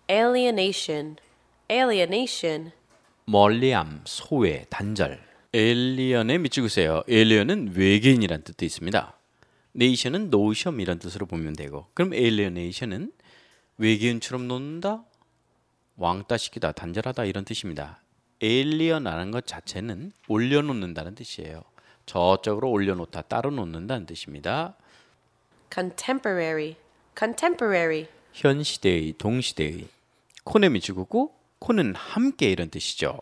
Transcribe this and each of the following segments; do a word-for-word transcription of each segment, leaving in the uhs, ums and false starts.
alienation, alienation. 멀리함, 소외, 단절. 에일리언에 미치구세요. 에일리언은 외계인이란 뜻도 있습니다. 네이션은 노션이란 뜻으로 보면 되고, 그럼 에일리어네이션은 외계인처럼 놓는다, 왕따시키다, 단절하다 이런 뜻입니다. 에일리언이라는 것 자체는 올려놓는다는 뜻이에요. 저쪽으로 올려놓다, 따로 놓는다는 뜻입니다. contemporary, contemporary. 현 시대의, 동시대의. 코네 미치구고, 코는 함께 이런 뜻이죠.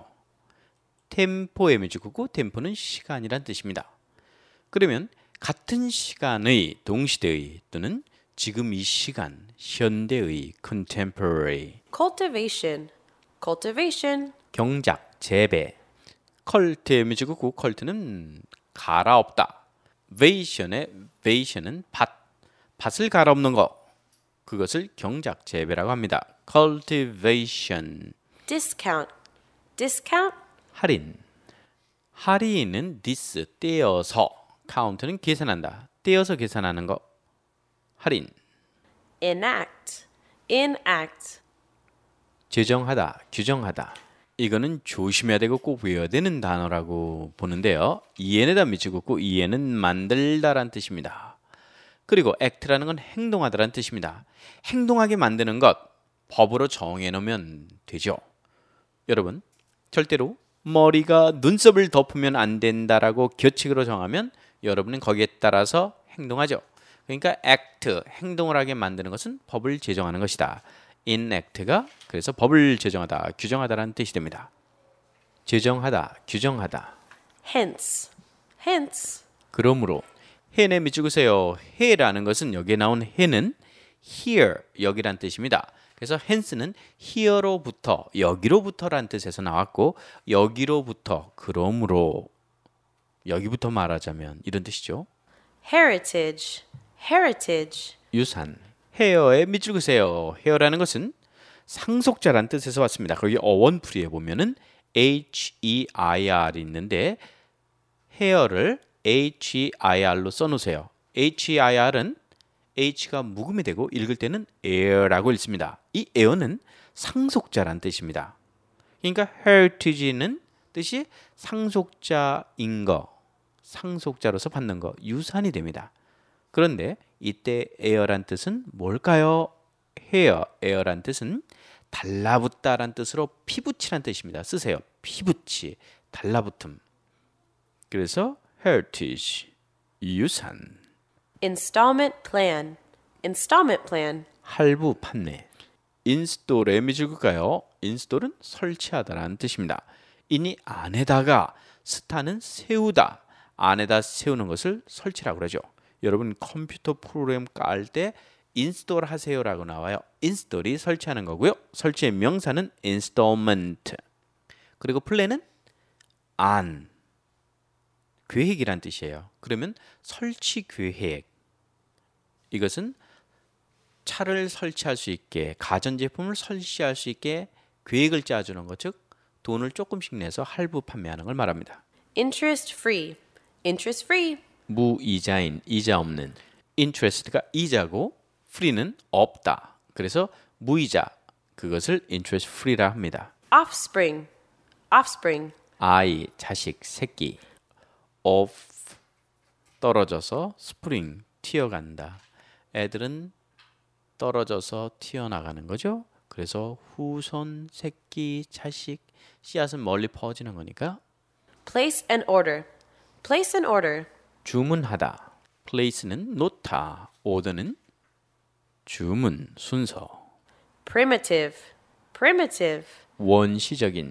템포에 미치구고, 템포는 시간이란 뜻입니다. 그러면 같은 시간의, 동시대의 또는 지금 이 시간, 현대의 contemporary. cultivation, cultivation. 경작, 재배. 컬트에 미치구고, 컬트는 갈아엎다. 베이션의 베이션은 밭, 밭을 갈아엎는 거. 그것을 경작, 재배라고 합니다. cultivation. discount, discount. 할인. 할인은 dis, 떼어서. count는 계산한다. 떼어서 계산하는 거. 할인. enact, enact. 제정하다, 규정하다. 이거는 조심해야 되고 꼭 외워야 되는 단어라고 보는데요. 이엔에다 미치고 이엔은 만들다란 뜻입니다. 그리고 act라는 건 행동하다란 뜻입니다. 행동하게 만드는 것, 법으로 정해놓으면 되죠. 여러분, 절대로 머리가 눈썹을 덮으면 안 된다라고 규칙으로 정하면 여러분은 거기에 따라서 행동하죠. 그러니까 act, 행동을 하게 만드는 것은 법을 제정하는 것이다. enact가 그래서 법을 제정하다, 규정하다라는 뜻이 됩니다. 제정하다, 규정하다. hence, hence. 그러므로 해내 미치구세요. 해라는 것은 여기에 나온 해는 here, 여기란 뜻입니다. 그래서 hence는 here로부터, 여기로부터라는 뜻에서 나왔고 여기로부터, 그러므로 여기부터 말하자면 이런 뜻이죠. heritage, heritage. 유산. 헤어에 미치구세요. 헤어라는 것은 상속자란 뜻에서 왔습니다. 거기 어원풀이에 보면은 H-E-I-R이 있는데 헤어를 H-E-I-R로 써놓으세요. H-E-I-R은 H가 묵음이 되고 읽을 때는 heir라고 읽습니다. 이 heir는 상속자란 뜻입니다. 그러니까 heritage는 뜻이 상속자인 거, 상속자로서 받는 거, 유산이 됩니다. 그런데 이때 heir란 뜻은 뭘까요? hair, heir란 뜻은 달라붙다란 뜻으로 피붙이란 뜻입니다. 쓰세요. 피붙이, 달라붙음. 그래서 heritage, 유산. installment plan, installment plan. 할부 판매. 인스톨에 미줄까요? 인스톨은 설치하다라는 뜻입니다. 이니 안에다가, 스타는 세우다, 안에다 세우는 것을 설치라고 그러죠. 여러분 컴퓨터 프로그램 깔 때 인스톨 하세요라고 나와요. 인스톨이 설치하는 거고요. 설치의 명사는 installment. 그리고 플랜은 안, 계획이란 뜻이에요. 그러면 설치 계획. 이것은 차를 설치할 수 있게, 가전제품을 설치할 수 있게 계획을 짜주는 것, 즉 돈을 조금씩 내서 할부 판매하는 걸 말합니다. interest free, interest free. 무이자인, 이자 없는. interest가 이자고 free는 없다. 그래서 무이자, 그것을 interest free라 합니다. offspring, offspring. 아이, 자식, 새끼. off, 떨어져서, spring, 튀어간다. 애들은 떨어져서 튀어나가는 거죠. 그래서 후손, 새끼, 자식, 씨앗은 멀리 퍼지는 거니까. place an order, place an order. 주문하다. place는 놓다. order는 주문, 순서. primitive, primitive. 원시적인.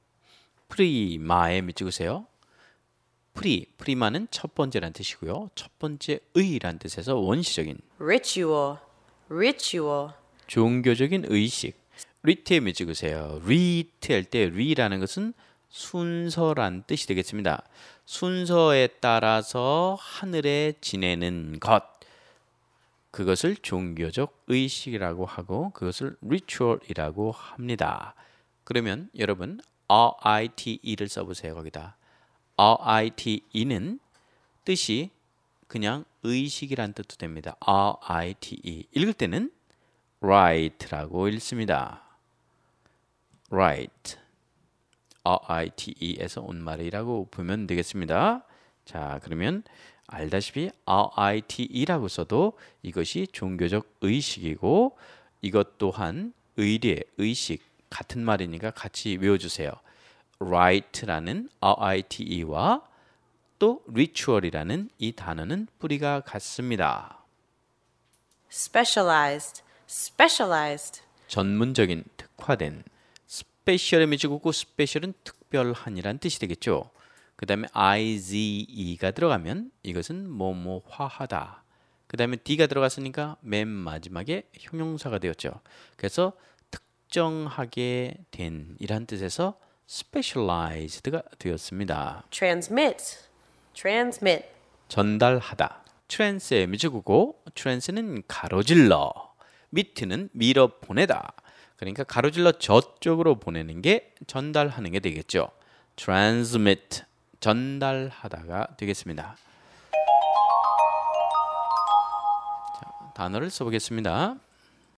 프리마에 미치구세요. 프리, 프리마는 첫 번째란 뜻이고요. 첫 번째 의란 뜻에서 원시적인. ritual, ritual. 종교적인 의식. 리트에 미치구세요. 리트 할 때 리라는 것은 순서란 뜻이 되겠습니다. 순서에 따라서 하늘에 지내는 것, 그것을 종교적 의식이라고 하고 그것을 ritual이라고 합니다. 그러면 여러분 rite를 써보세요. 거기다 rite는 뜻이 그냥 의식이란 뜻도 됩니다. rite 읽을 때는 right라고 읽습니다. write. R-I-T-E에서 온 말이라고 보면 되겠습니다. 자, 그러면 알다시피 R-I-T-E라고 써도 이것이 종교적 의식이고 이것 또한 의례, 의식 같은 말이니까 같이 외워주세요. Right라는 R-I-T-E와 또 ritual이라는 이 단어는 뿌리가 같습니다. Specialized. Specialized. 전문적인, 특화된. 스페셜의 미지국고 스페셜은 특별한이란 뜻이 되겠죠. 그 다음에 ize가 들어가면 이것은 뭐뭐화하다. 그 다음에 d가 들어갔으니까 맨 마지막에 형용사가 되었죠. 그래서 특정하게 된 이란 뜻에서 specialized가 되었습니다. Transmit. Transmit. 전달하다. 트랜스의 미지국고 트랜스는 가로질러, 미트는 밀어 보내다. 그러니까 가로질러 저쪽으로 보내는 게 전달하는 게 되겠죠. transmit, 전달하다가 되겠습니다. 자, 단어를 써보겠습니다.